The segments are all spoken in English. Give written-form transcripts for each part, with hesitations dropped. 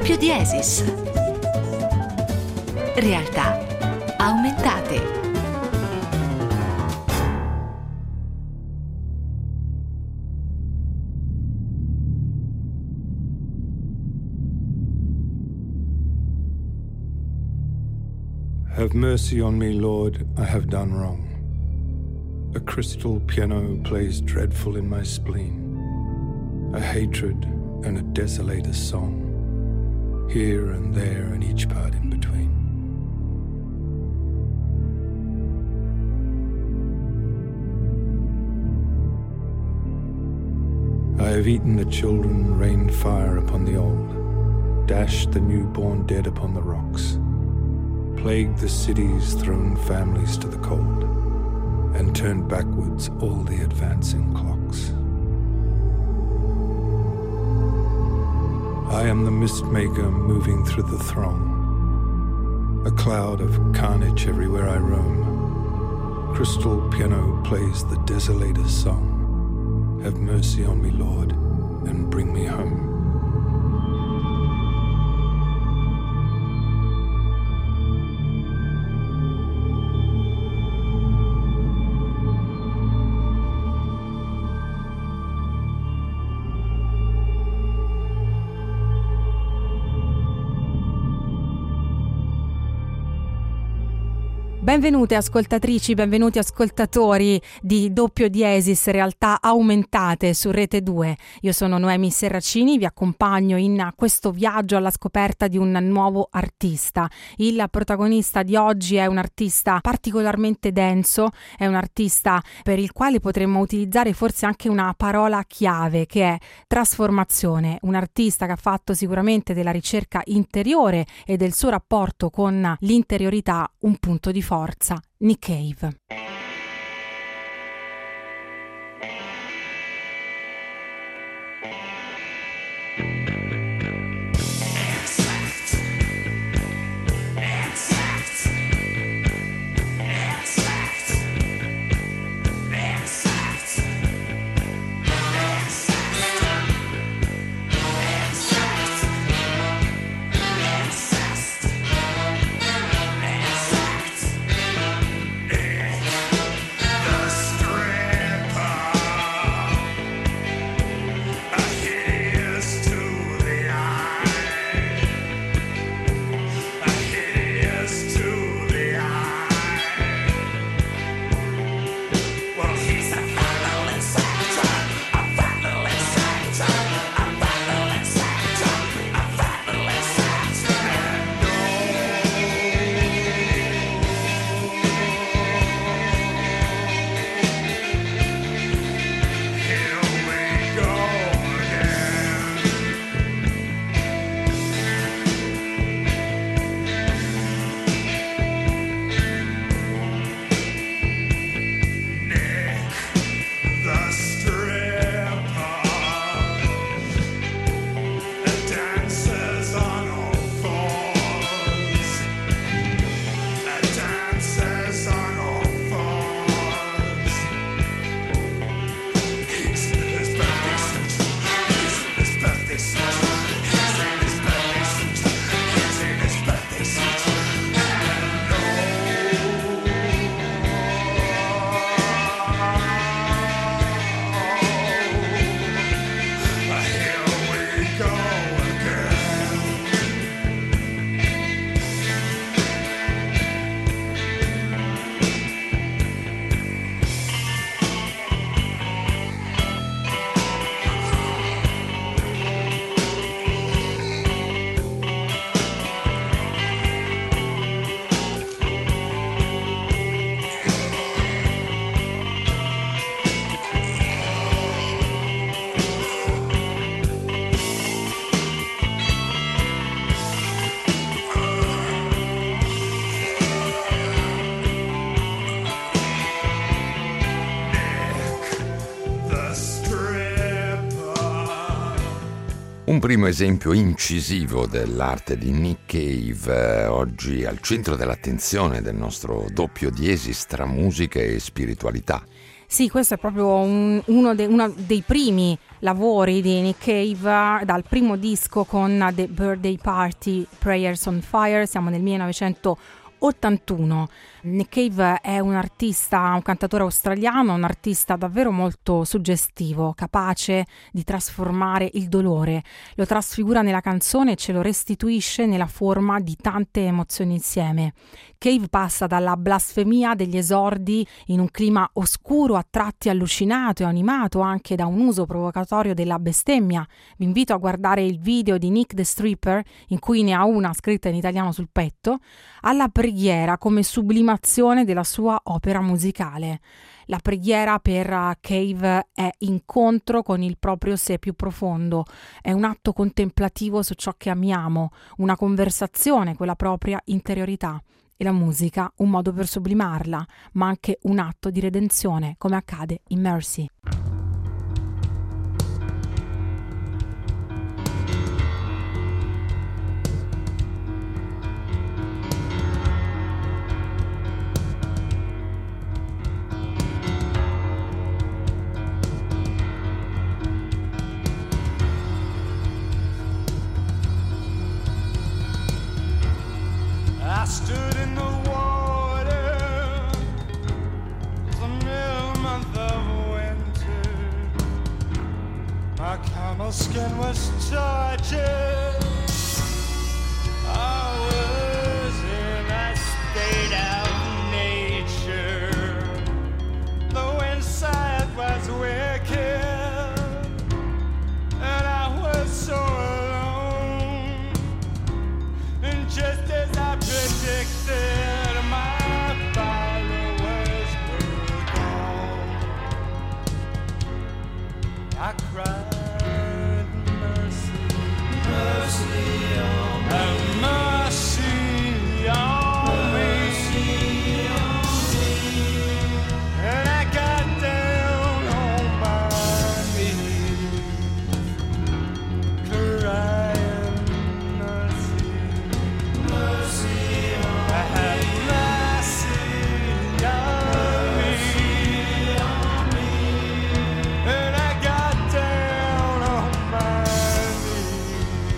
Doppio Diesis. Realtà aumentate. Have mercy on me, Lord, I have done wrong. A crystal piano plays dreadful in my spleen, a hatred and a desolator song, here and there and each part in between. I have eaten the children, rained fire upon the old, dashed the newborn dead upon the rocks, plagued the cities, thrown families to the cold, and turned backwards all the advancing clocks. I am the mist maker moving through the throng, a cloud of carnage everywhere I roam. Crystal piano plays the desolator's song. Have mercy on me, Lord, and bring me home. Benvenute ascoltatrici, benvenuti ascoltatori di Doppio Diesis, realtà aumentate su Rete 2. Io sono Noemi Serracini, vi accompagno in questo viaggio alla scoperta di un nuovo artista. Il protagonista di oggi è un artista particolarmente denso, è un artista per il quale potremmo utilizzare forse anche una parola chiave che è trasformazione. Un artista che ha fatto sicuramente della ricerca interiore e del suo rapporto con l'interiorità un punto di forza. Nick Cave. Un primo esempio incisivo dell'arte di Nick Cave, oggi al centro dell'attenzione del nostro Doppio Diesis tra musica e spiritualità. Sì, questo è proprio uno dei primi lavori di Nick Cave dal primo disco con The Birthday Party, Prayers on Fire. Siamo nel 1981. Nick Cave è un artista, un cantautore australiano, un artista davvero molto suggestivo, capace di trasformare il dolore, lo trasfigura nella canzone e ce lo restituisce nella forma di tante emozioni insieme. Cave passa dalla blasfemia degli esordi in un clima oscuro, a tratti allucinato e animato anche da un uso provocatorio della bestemmia. Vi invito a guardare il video di Nick the Stripper, in cui ne ha una scritta in italiano sul petto, alla preghiera come sublimazione della sua opera musicale. La preghiera per Cave è incontro con il proprio sé più profondo, è un atto contemplativo su ciò che amiamo, una conversazione con la propria interiorità. E la musica un modo per sublimarla, ma anche un atto di redenzione, come accade in Mercy. I stood in the water the middle month of winter. My camel skin was tortured. I was in a state of nature. The inside was wicked, and I was so alone. And just as I predicted, my followers were gone. I cried, mercy, mercy on me, mercy on me, mercy on me. And I got down on my knees, crying, mercy, mercy on me. I had mercy on me, and I got down on my knees.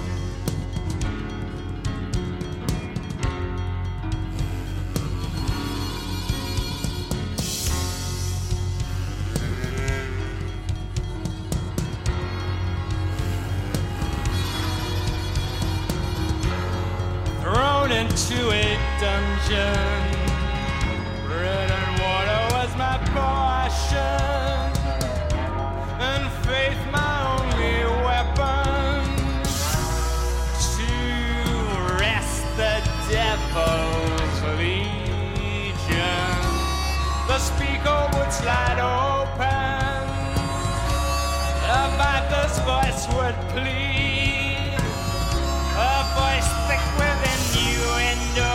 Thrown into a dungeon, bread and water was my portion, and faith my only weapon to wrest the devil's legion. The speaker would slide open, the viper's voice would plead, a voice thick with innuendo,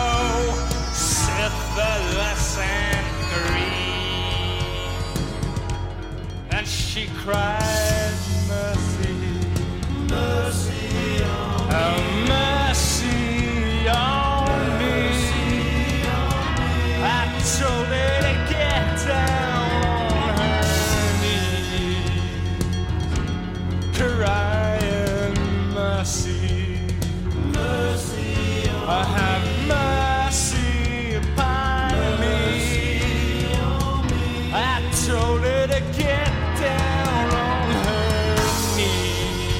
syphilis and greed. And she cried, mercy, mercy on me, mercy on me. I told her to get down on her knees, crying, mercy, mercy on me. I have mercy upon me. I told her to get down on her knees.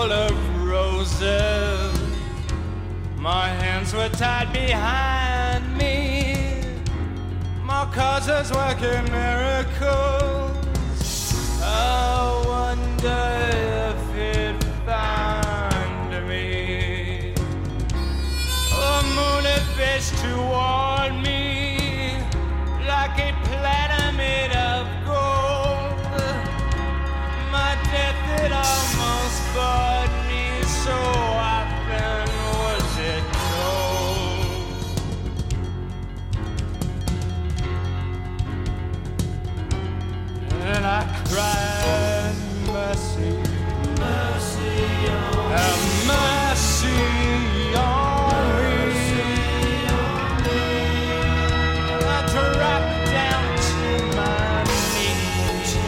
full of roses. My hands were tied behind me. My cause was working miracles. I wonder if it found me. A moonlit face toward me, like a platter made of gold. My death, it almost brought me, so often was it told. And I cried, mercy, mercy on me, have mercy on me. I dropped down to my knees,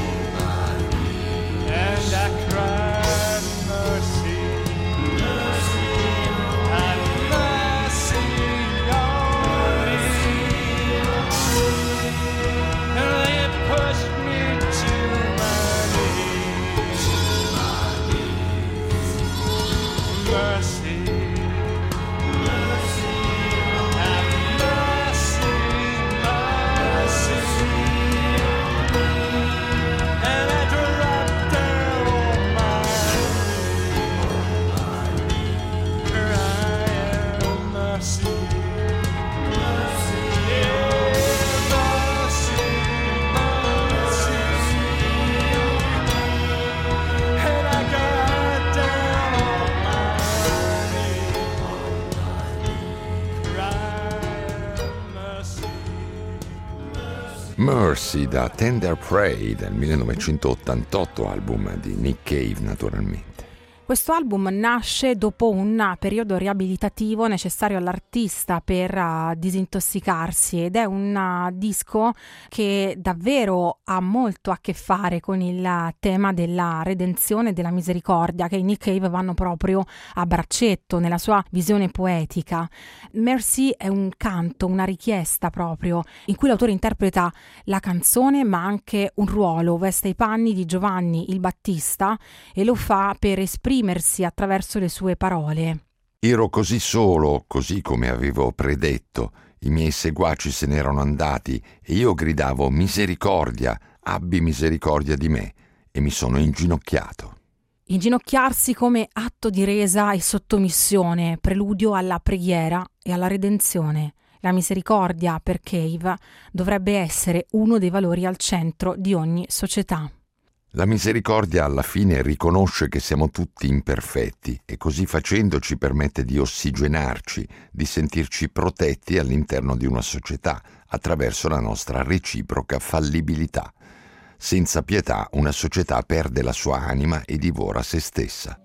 and I cried, mercy, mercy, have mercy on me. And they pushed me to my knees, mercy, mercy, have mercy, mercy. And I dropped down on my knees, crying, mercy, mercy, yeah, mercy, mercy. And I got down on my knees, crying, mercy, mercy. Mercy da Tender Prey del 1988, album di Nick Cave naturalmente. Questo album nasce dopo un periodo riabilitativo necessario all'artista per disintossicarsi, ed è un disco che davvero ha molto a che fare con il tema della redenzione e della misericordia, che i Nick Cave vanno proprio a braccetto nella sua visione poetica. Mercy è un canto, una richiesta proprio, in cui l'autore interpreta la canzone ma anche un ruolo, veste i panni di Giovanni il Battista e lo fa per esprimersi attraverso le sue parole. Ero così solo, così come avevo predetto. I miei seguaci se n'erano andati e io gridavo misericordia, abbi misericordia di me, e mi sono inginocchiato. Inginocchiarsi come atto di resa e sottomissione, preludio alla preghiera e alla redenzione. La misericordia per Cave dovrebbe essere uno dei valori al centro di ogni società. La misericordia alla fine riconosce che siamo tutti imperfetti e così facendo ci permette di ossigenarci, di sentirci protetti all'interno di una società attraverso la nostra reciproca fallibilità. Senza pietà una società perde la sua anima e divora se stessa.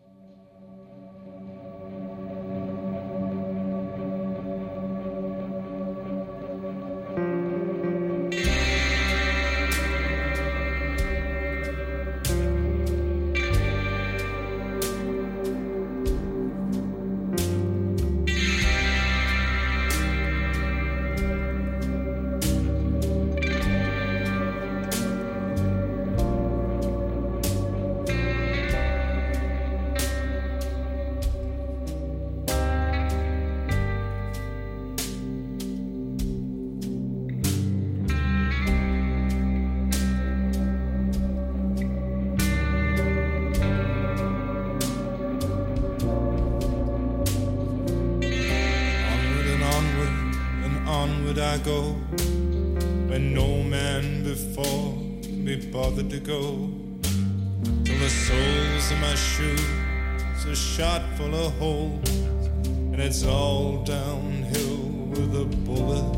I go when no man before me bothered to go, till the soles of my shoes are shot full of holes, and it's all downhill with a bullet.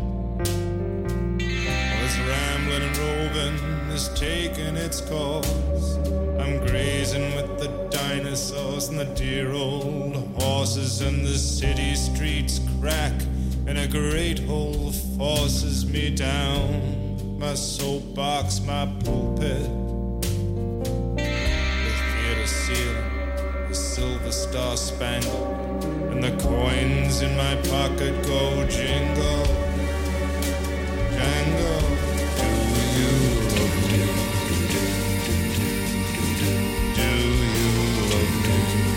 This rambling and roving is taking its course. I'm grazing with the dinosaurs and the dear old horses, and the city streets crack and a great hole forces me down. My soapbox, my pulpit, the theater ceiling, the silver star spangled, and the coins in my pocket go jingle, jangle. Do you love me? Do you love me?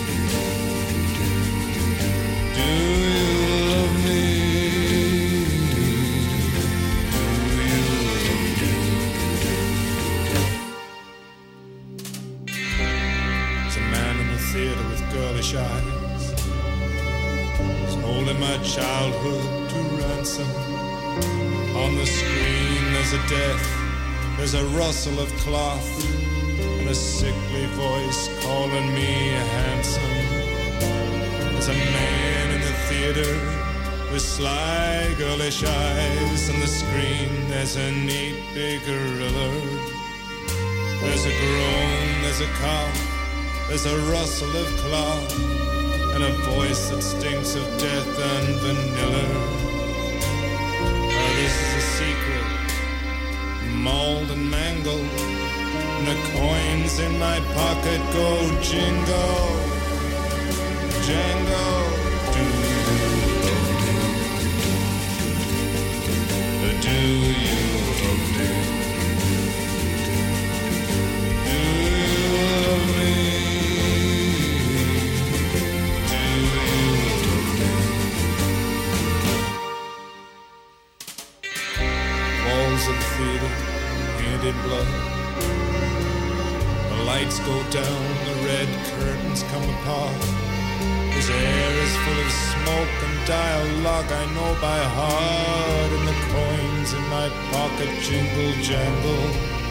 boyhood to ransom. On the screen there's a death, there's a rustle of cloth, and a sickly voice calling me handsome. There's a man in the theater with sly girlish eyes. On the screen there's a neat big gorilla. There's a groan, there's a cough, there's a rustle of cloth, and a voice that stinks of death and vanilla. This is a secret, mauled and mangled, and the coins in my pocket go jingle, jangle. Do you love me? Do you love me? Do you love me? Do you love me? Walls of the theater painted blood. The lights go down, the red curtains come apart. This air is full of smoke and dialogue I know by heart, and the coins in my pocket jingle jangle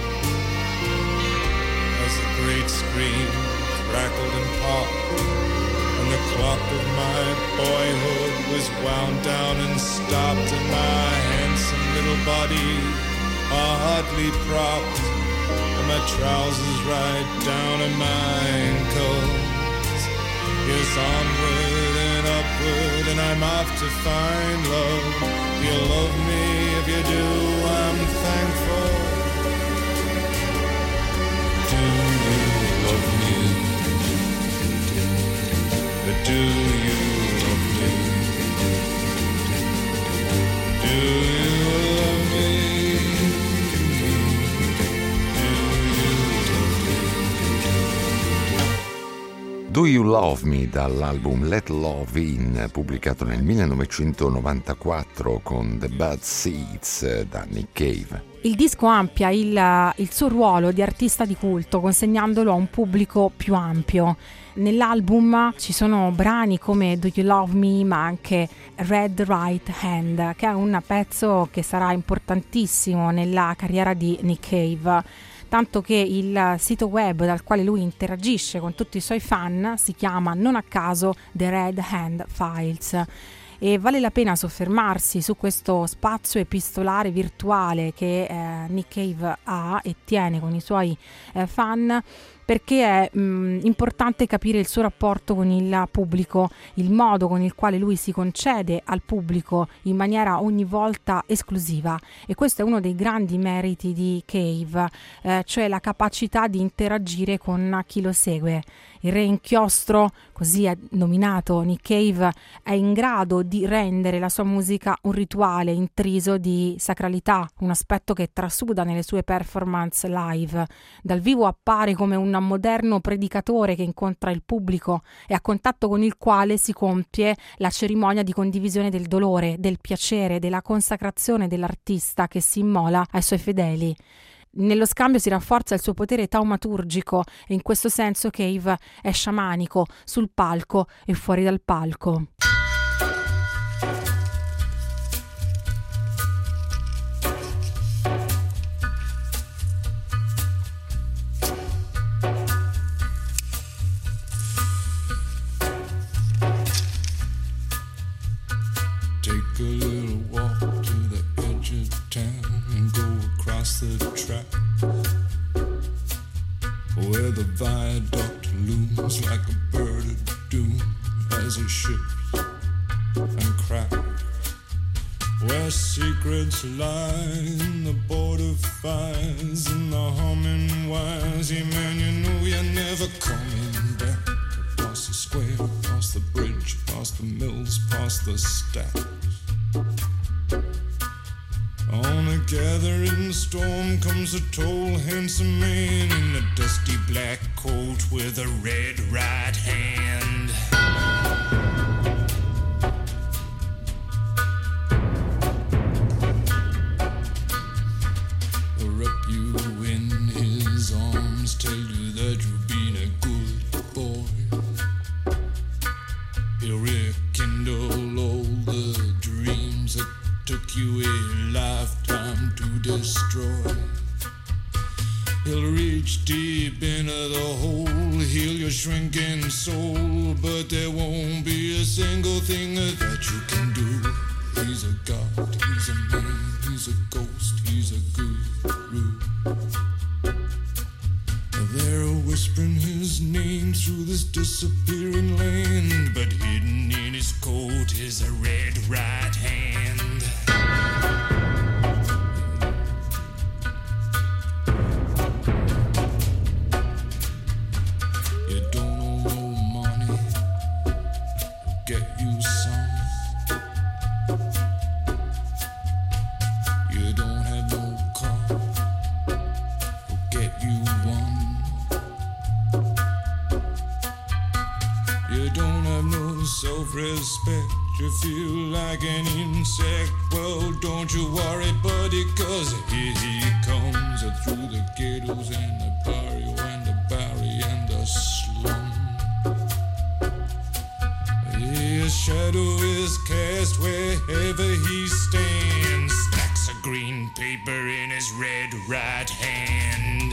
as the great screen crackled and popped, and the clock of my boyhood was wound down and stopped, and my handsome little body hardly propped, and my trousers right down to my ankles. Yes, onward and upward, and I'm off to find love. If you love me, if you do, I'm thankful. Do you love me? Do you love me? Do you love me? Do You Love Me dall'album Let Love In, pubblicato nel 1994 con The Bad Seeds da Nick Cave. Il disco amplia il suo ruolo di artista di culto, consegnandolo a un pubblico più ampio. Nell'album ci sono brani come Do You Love Me, ma anche Red Right Hand, che è un pezzo che sarà importantissimo nella carriera di Nick Cave. Tanto che il sito web dal quale lui interagisce con tutti i suoi fan si chiama non a caso The Red Hand Files, e vale la pena soffermarsi su questo spazio epistolare virtuale che Nick Cave ha e tiene con i suoi fan, perché è importante capire il suo rapporto con il pubblico, il modo con il quale lui si concede al pubblico in maniera ogni volta esclusiva, e questo è uno dei grandi meriti di Cave, cioè la capacità di interagire con chi lo segue. Il re inchiostro, così è nominato Nick Cave, è in grado di rendere la sua musica un rituale intriso di sacralità, un aspetto che trasuda nelle sue performance live. Dal vivo appare come un moderno predicatore che incontra il pubblico e a contatto con il quale si compie la cerimonia di condivisione del dolore, del piacere, della consacrazione dell'artista che si immola ai suoi fedeli. Nello scambio si rafforza il suo potere taumaturgico, e in questo senso Cave è sciamanico sul palco e fuori dal palco. Take a little walk to the edge of town and go across the track where the viaduct looms like a bird of doom as it shifts and cracks, where secrets lie in the border fires and the humming wires. Yeah, man, you know you're never coming back. Across the square, across the bridge, across the mills, past the stacks. On a gathering storm comes a tall, handsome man in a dusty black coat with a red right hand. Wrap you in his arms, tell you that you've been a good boy. He'll rekindle all the dreams but there won't be a single thing that you can do. He's a god, he's a man, he's a ghost, he's a guru. They're whispering his name through this disappearing land, but hidden in his coat is a red right hand. You don't know no money, get you some. You don't have no car, get you one. You don't have no self-respect, you feel like an insect. Well, don't you worry, buddy, cause here he comes through the ghettos and the barrio and the barry and the slum. His shadow is cast wherever he stands, stacks of green paper in his red right hand.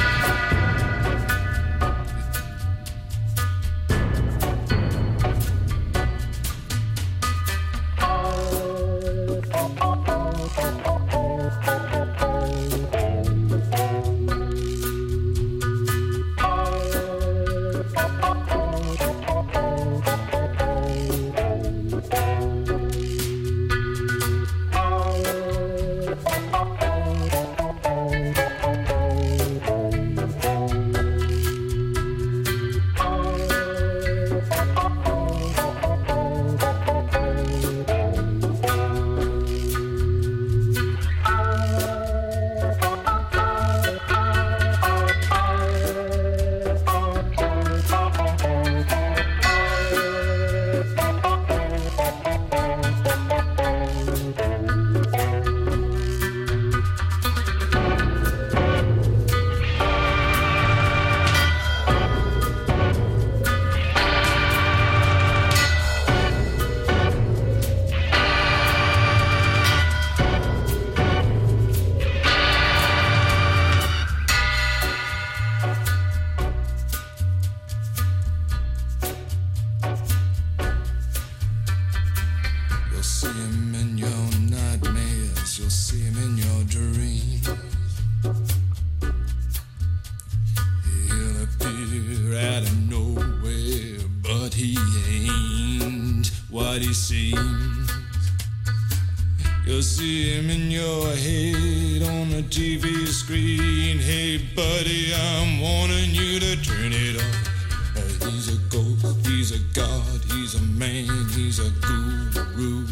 You'll see him in your head on the TV screen. Hey buddy, I'm warning you to turn it off. He's a ghost, he's a god, he's a man, he's a guru.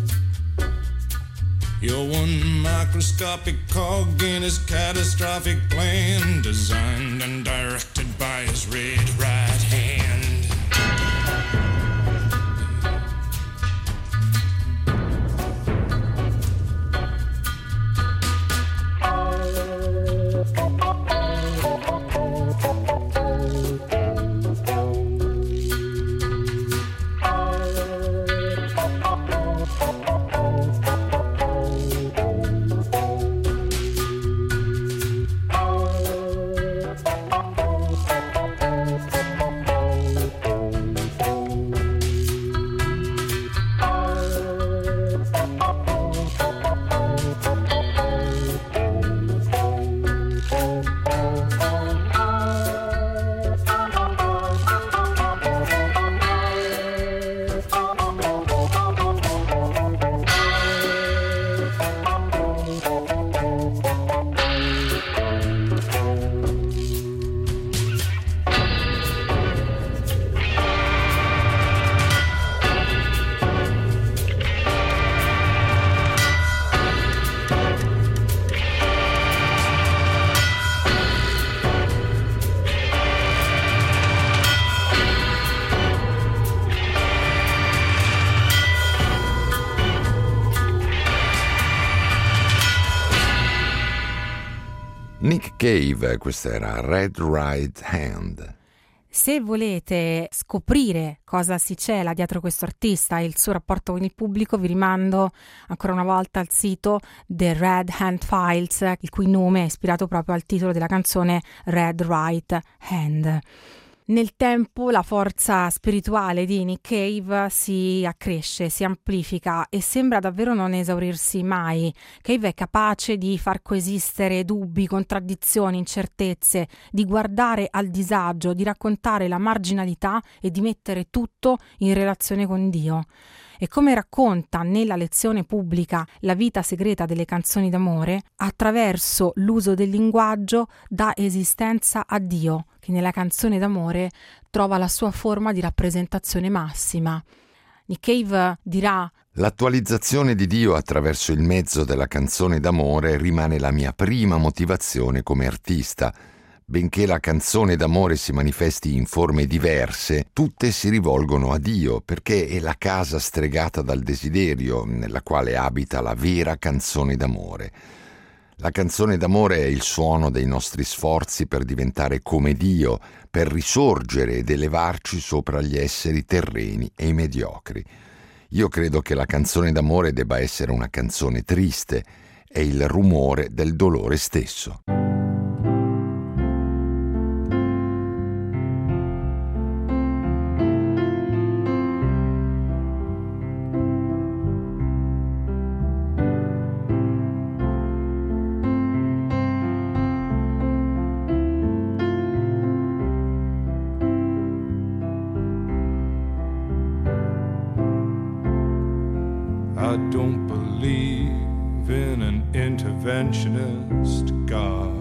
You're one microscopic cog in his catastrophic plan, designed and directed by his red right hand. Nick Cave, questa era Red Right Hand. Se volete scoprire cosa si cela dietro questo artista e il suo rapporto con il pubblico, vi rimando ancora una volta al sito The Red Hand Files, il cui nome è ispirato proprio al titolo della canzone Red Right Hand. Nel tempo la forza spirituale di Nick Cave si accresce, si amplifica e sembra davvero non esaurirsi mai. Cave è capace di far coesistere dubbi, contraddizioni, incertezze, di guardare al disagio, di raccontare la marginalità e di mettere tutto in relazione con Dio. E come racconta nella lezione pubblica La vita segreta delle canzoni d'amore, attraverso l'uso del linguaggio dà esistenza a Dio, che nella canzone d'amore trova la sua forma di rappresentazione massima. Nick Cave dirà: l'attualizzazione di Dio attraverso il mezzo della canzone d'amore rimane la mia prima motivazione come artista. Benché la canzone d'amore si manifesti in forme diverse, tutte si rivolgono a Dio, perché è la casa stregata dal desiderio, nella quale abita la vera canzone d'amore. La canzone d'amore è il suono dei nostri sforzi per diventare come Dio, per risorgere ed elevarci sopra gli esseri terreni e i mediocri. Io credo che la canzone d'amore debba essere una canzone triste, è il rumore del dolore stesso. I don't believe in an interventionist God.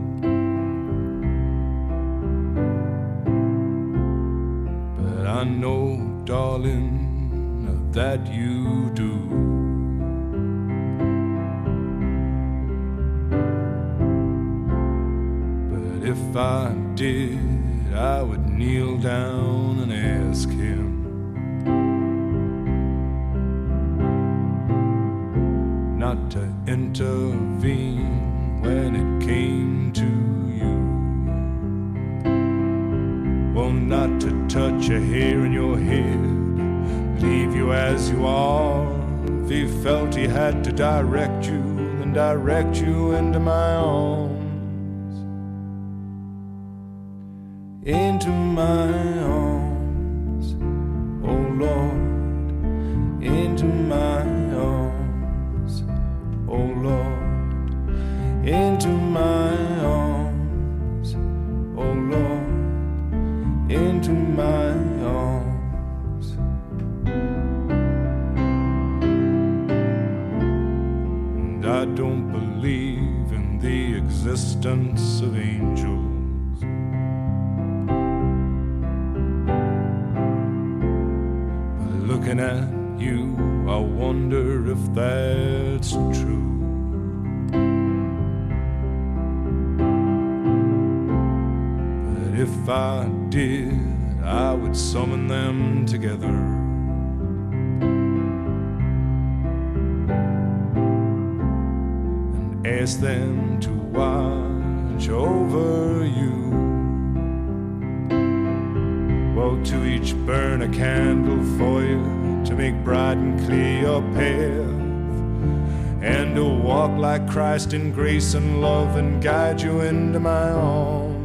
But I know, darling, that you do. But if I did, I would kneel down and ask him not to intervene when it came to you. Well, not to touch a hair in your head, leave you as you are. If he felt he had to direct you, then direct you into my arms. Into my arms, oh Lord, into my arms. Oh Lord, into my arms. Oh Lord, into my arms. And I don't believe in the existence of angels. But looking at you, I wonder if that's true. But if I did, I would summon them together and ask them to watch over you. Well, to each burn a candle for you, to make bright and clear your path, and to walk like Christ in grace and love and guide you into my arms.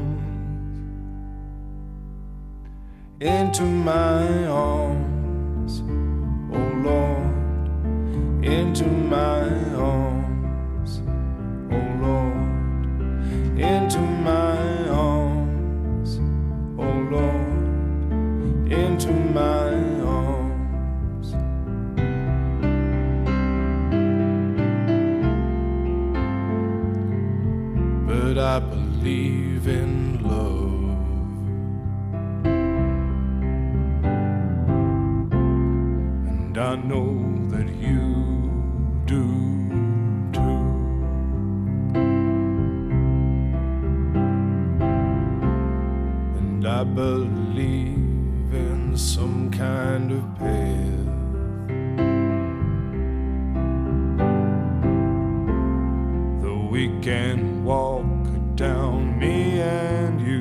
Into my arms, oh Lord, into my arms, oh Lord, into my arms, oh Lord, into my arms. But I believe in love. I know that you do too. And I believe in some kind of path that we can walk down, me and you.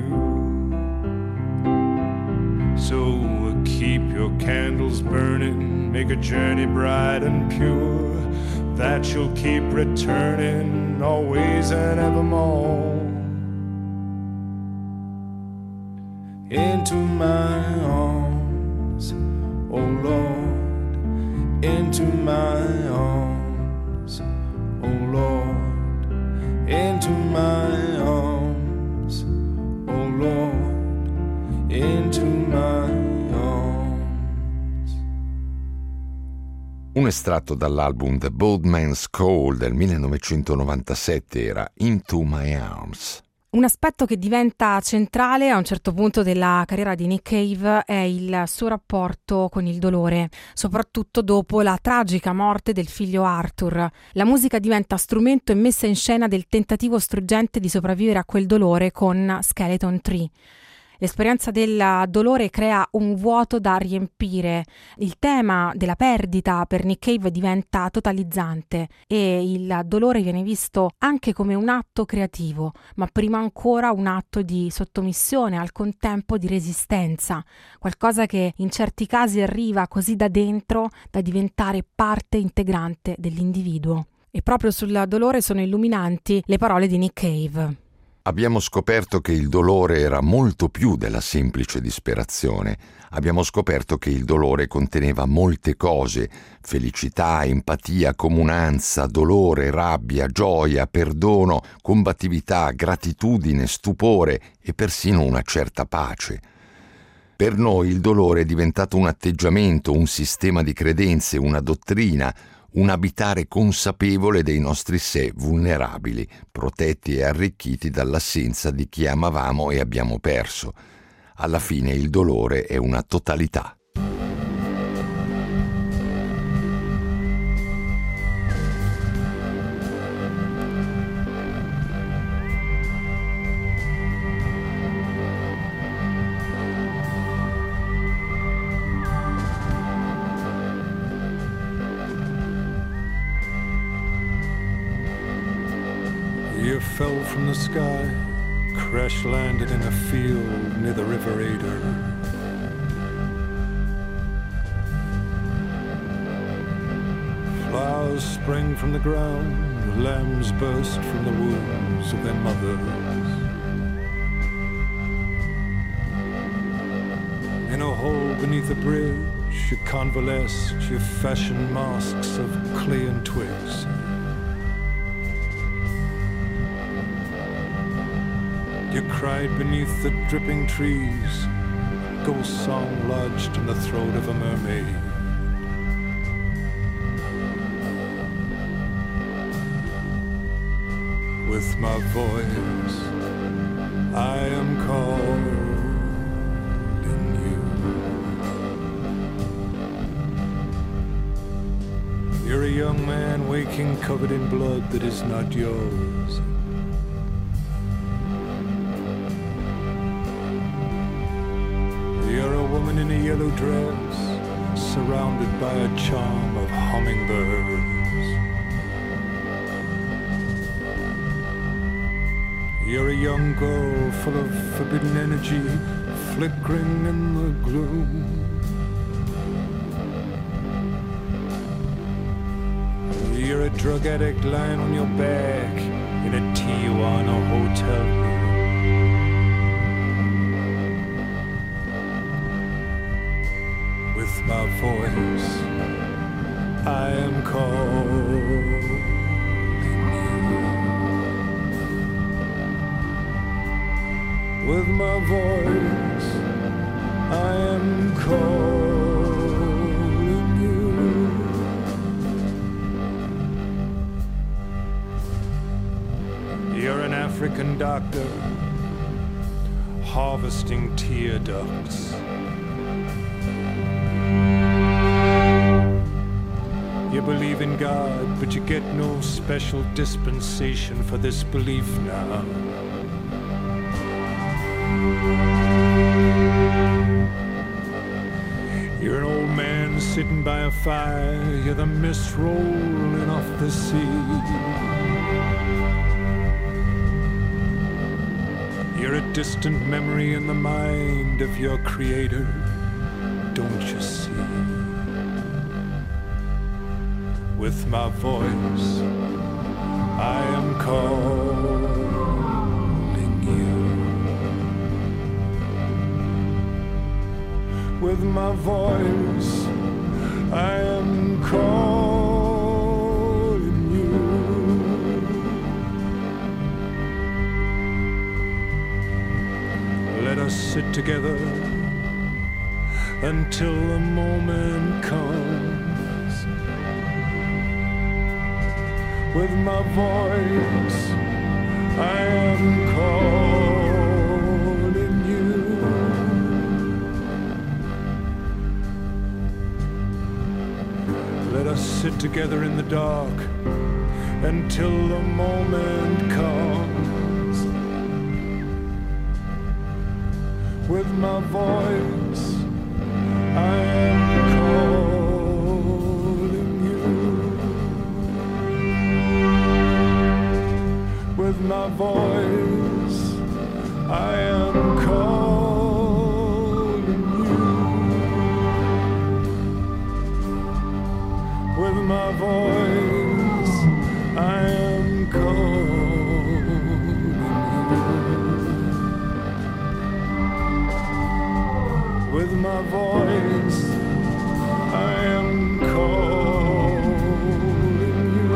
So keep your candles burning, make a journey bright and pure, that you'll keep returning always and evermore. into my arms, oh Lord, into my arms, oh Lord, into my arms, oh Lord, into my arms. Un estratto dall'album The Bold Man's Call del 1997 era Into My Arms. Un aspetto che diventa centrale a un certo punto della carriera di Nick Cave è il suo rapporto con il dolore, soprattutto dopo la tragica morte del figlio Arthur. La musica diventa strumento e messa in scena del tentativo struggente di sopravvivere a quel dolore con Skeleton Tree. L'esperienza del dolore crea un vuoto da riempire. Il tema della perdita per Nick Cave diventa totalizzante e il dolore viene visto anche come un atto creativo, ma prima ancora un atto di sottomissione, al contempo di resistenza, qualcosa che in certi casi arriva così da dentro da diventare parte integrante dell'individuo. E proprio sul dolore sono illuminanti le parole di Nick Cave. Abbiamo scoperto che il dolore era molto più della semplice disperazione. Abbiamo scoperto che il dolore conteneva molte cose: felicità, empatia, comunanza, dolore, rabbia, gioia, perdono, combattività, gratitudine, stupore e persino una certa pace. Per noi il dolore è diventato un atteggiamento, un sistema di credenze, una dottrina, un abitare consapevole dei nostri sé vulnerabili, protetti e arricchiti dall'assenza di chi amavamo e abbiamo perso. Alla fine il dolore è una totalità. You fell from the sky, crash-landed in a field near the River Ader. Flowers spring from the ground, lambs burst from the wombs of their mothers. In a hole beneath a bridge, you convalesced, you fashioned masks of clay and twigs. You cried beneath the dripping trees, ghost song lodged in the throat of a mermaid. With my voice, I am calling you. You're a young man waking covered in blood that is not yours. You're a woman in a yellow dress, surrounded by a charm of hummingbirds. You're a young girl full of forbidden energy, flickering in the gloom. You're a drug addict lying on your back in a Tijuana hotel room. With my voice, I am calling you. With my voice, I am calling you. You're an African doctor, harvesting tear ducts. You believe in God, but you get no special dispensation for this belief now. You're an old man sitting by a fire, you're the mist rolling off the sea. You're a distant memory in the mind of your creator, don't you see? With my voice, I am calling you. With my voice I am calling you. Let us sit together until the moment comes. With my voice I am calling you. Let us sit together in the dark until the moment comes. With my voice I am calling you. With my voice I am calling you. With my voice I am calling you. With my voice I am calling you.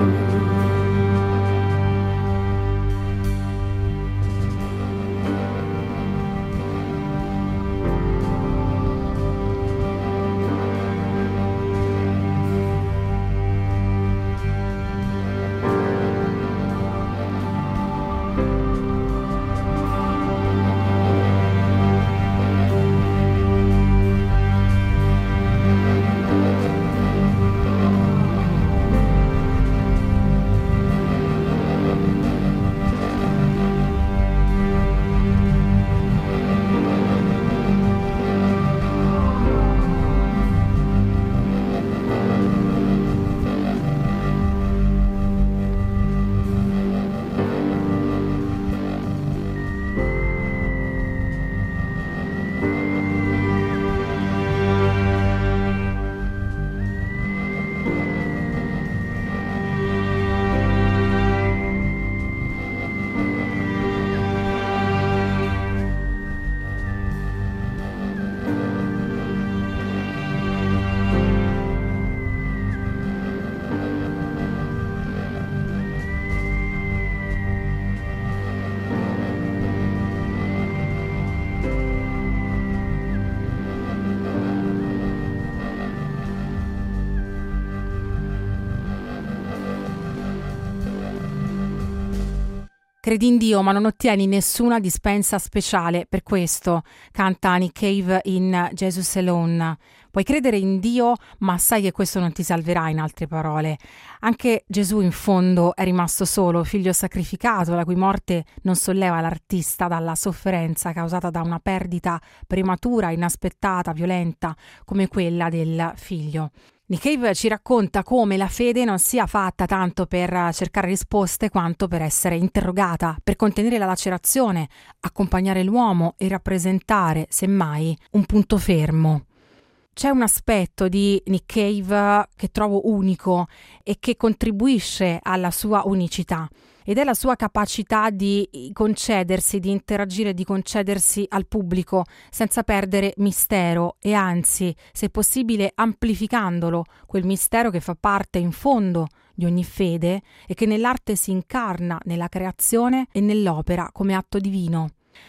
Credi in Dio ma non ottieni nessuna dispensa speciale, per questo canta Nick Cave in Jesus Alone. Puoi credere in Dio ma sai che questo non ti salverà, in altre parole. Anche Gesù in fondo è rimasto solo, figlio sacrificato, la cui morte non solleva l'artista dalla sofferenza causata da una perdita prematura, inaspettata, violenta come quella del figlio. Nick Cave ci racconta come la fede non sia fatta tanto per cercare risposte quanto per essere interrogata, per contenere la lacerazione, accompagnare l'uomo e rappresentare, semmai, un punto fermo. C'è un aspetto di Nick Cave che trovo unico e che contribuisce alla sua unicità, ed è la sua capacità di concedersi, di interagire, di concedersi al pubblico senza perdere mistero e anzi, se possibile, amplificandolo, quel mistero che fa parte in fondo di ogni fede e che nell'arte si incarna nella creazione e nell'opera come atto divino.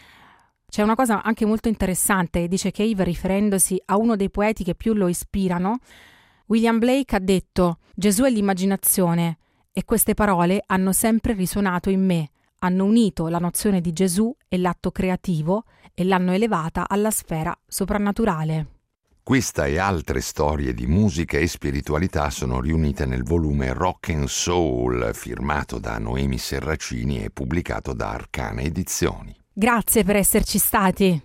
C'è una cosa anche molto interessante, dice Cave riferendosi a uno dei poeti che più lo ispirano. William Blake ha detto: Gesù è l'immaginazione, e queste parole hanno sempre risuonato in me, hanno unito la nozione di Gesù e l'atto creativo e l'hanno elevata alla sfera soprannaturale. Questa e altre storie di musica e spiritualità sono riunite nel volume Rock and Soul, firmato da Noemi Serracini e pubblicato da Arcana Edizioni. Grazie per esserci stati.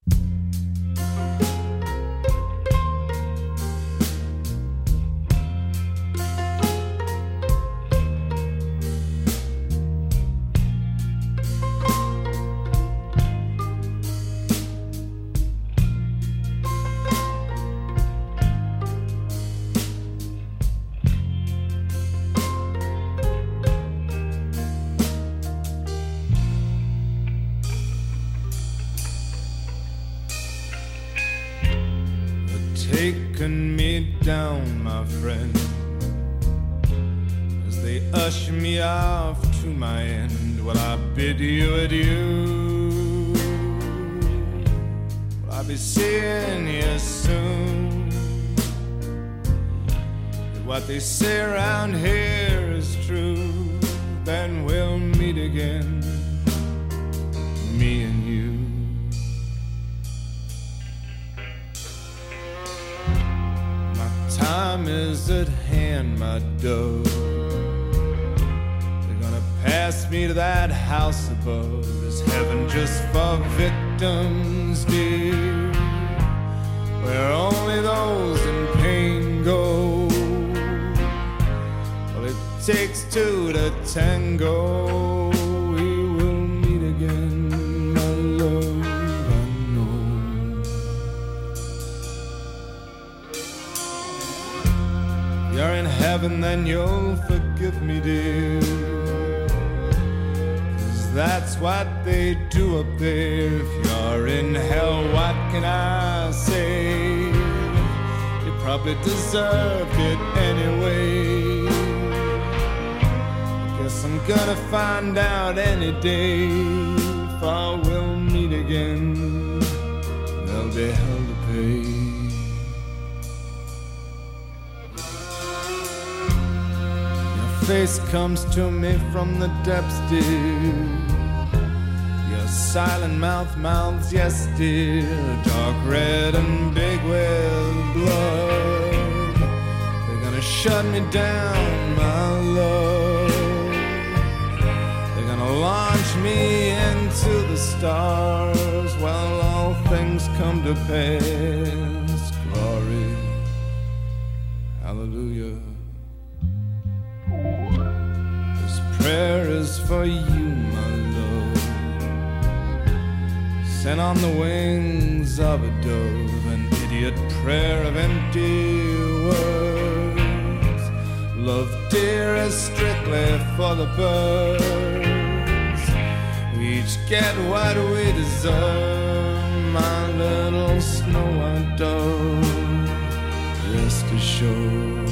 taken me down, my friend, as they usher me off to my end. Well, I bid you adieu. Well, I'll be seeing you soon. If what they say around here is true, then we'll meet again, me and you. Time is at hand, my dove. They're gonna pass me to that house above. Is heaven just for victims, dear? Where only those in pain go. Well, it takes two to tango. We will meet again, my love. You're in heaven, then you'll forgive me, dear, 'cause that's what they do up there. If you're in hell, what can I say? You probably deserved it anyway. I guess I'm gonna find out any day if I will meet again. There'll be hell to pay. Face comes to me from the depths, dear. Your silent mouth mouths, yes, dear. Dark red and big with blood. They're gonna shut me down, my love. They're gonna launch me into the stars. Well, all things come to pass. Glory, hallelujah. Prayer is for you, my love, sent on the wings of a dove, an idiot prayer of empty words. Love, dear, is strictly for the birds. We each get what we deserve, my little snow-white dove. Rest assured.